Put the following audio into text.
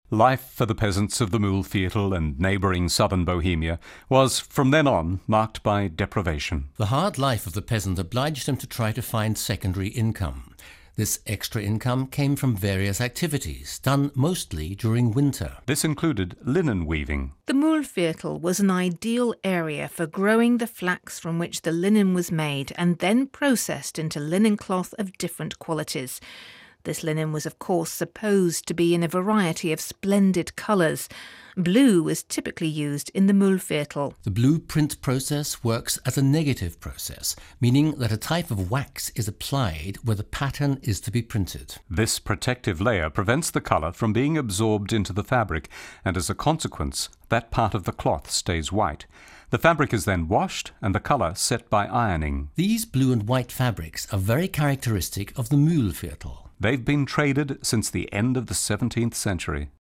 Life for the peasants of the Mühlviertel and neighbouring southern Bohemia was, from then on, marked by deprivation. The hard life of the peasant obliged him to try to find secondary income. This extra income came from various activities, done mostly during winter. This included linen weaving. The Mühlviertel was an ideal area for growing the flax from which the linen was made and then processed into linen cloth of different qualities. This linen was, of course, supposed to be in a variety of splendid colours. Blue was typically used in the Mühlviertel. The blue print process works as a negative process, meaning that a type of wax is applied where the pattern is to be printed. This protective layer prevents the colour from being absorbed into the fabric, and as a consequence, that part of the cloth stays white. The fabric is then washed and the colour set by ironing. These blue and white fabrics are very characteristic of the Mühlviertel. They've been traded since the end of the 17th century.